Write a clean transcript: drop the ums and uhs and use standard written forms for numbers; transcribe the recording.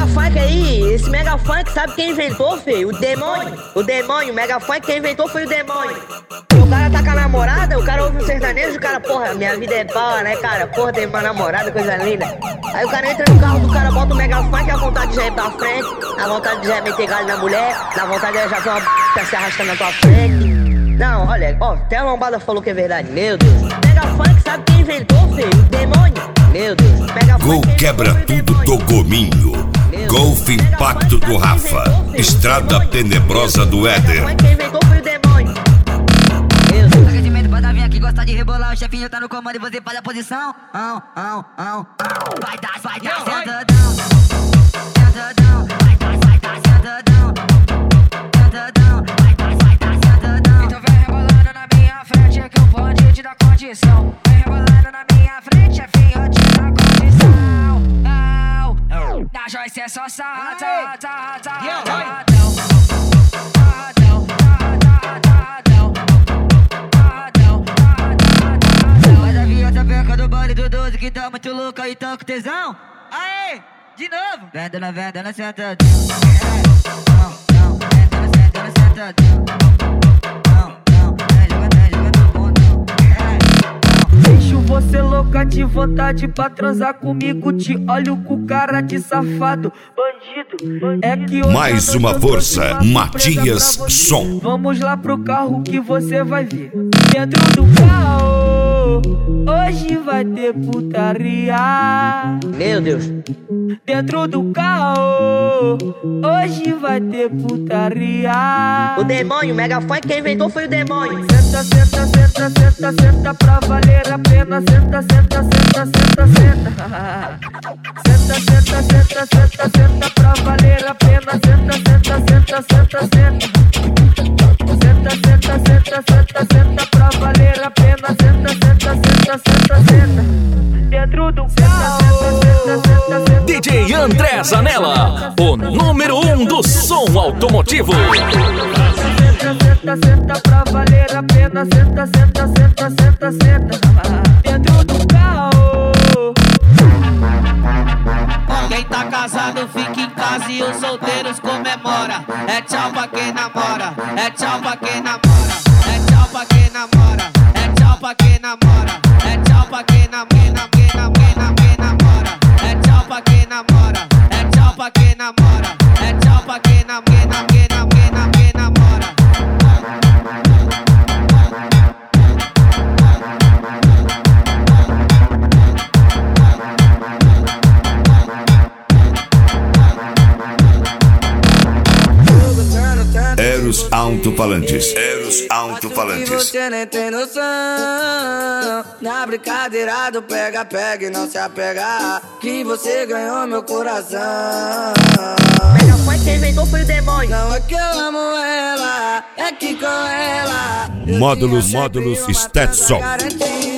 funk aí, esse mega funk, sabe quem inventou, feio? O demônio. O demônio, o mega funk, quem inventou foi o demônio. O cara tá com a namorada, o cara ouve um sertanejo, o cara, porra, minha vida é boa, né, cara? Porra, tem uma namorada, coisa linda. Aí o cara entra no carro do cara, bota o mega funk, a vontade já é ir pra frente, a vontade já é meter galho na mulher, a vontade já ter uma b*** se arrastando na tua frente. Não, olha, ó, até a lombada falou que é verdade, meu Deus. Mega funk, sabe quem inventou, feio? O demônio. Meu Deus. Mega Gol quebra tudo do Gominho. Golf Impacto do Rafa. Estrada Tenebrosa do Éder. Quem inventou foi o demônio. Larga de medo, banda vinha que gosta de rebolar. O chefinho tá no comando e você faz a posição. Vai dar sentadão. Sentadão. Vai dar sentadão. Sentadão. Vai dar sentadão. Então vem rebolando na minha frente que eu pode te dar condição. Vem rebolando na minha frente, chefinho, te dá condição. Da Joyce é só sarradão. Do baile do 12 que tá muito louca e tá com tesão. Aê, de novo. Vendo, sentadão. Não, vendo, sentadão. Não, jogando bundão. Deixo você louca de vontade pra transar comigo. Te olho com cara de safado, bandido. É que mais uma força, Matias Som. Vamos lá pro carro que você vai ver. Dentro do carro, hoje vai ter putaria. Meu Deus. Dentro do carro, hoje vai ter putaria. O demônio, o mega funk, quem inventou foi o demônio. Senta pra valer a pena. Senta. Senta pra valer a pena. Senta pra valer a pena. Senta. Dentro do carro. DJ André Zanella, o número 1 do som automotivo. Senta pra valer a pena. Senta. Dentro do carro. Quem tá casado fica em casa e os solteiros comemora. É tchau pra quem namora. É tchau pra quem namora. É tchau pra quem namora. É tchau pra quem namora. É tchau pra quem namora. É tchau pra quem namora. É tchau pra quem namora. É tchau pra quem namora. Eros Alto-Falantes. Você nem tem noção. Na brincadeira do pega e não se apegar, que você ganhou meu coração. Mega funk, quem inventou foi o demônio. Não é que eu amo ela, é que com ela Módulos Stetson.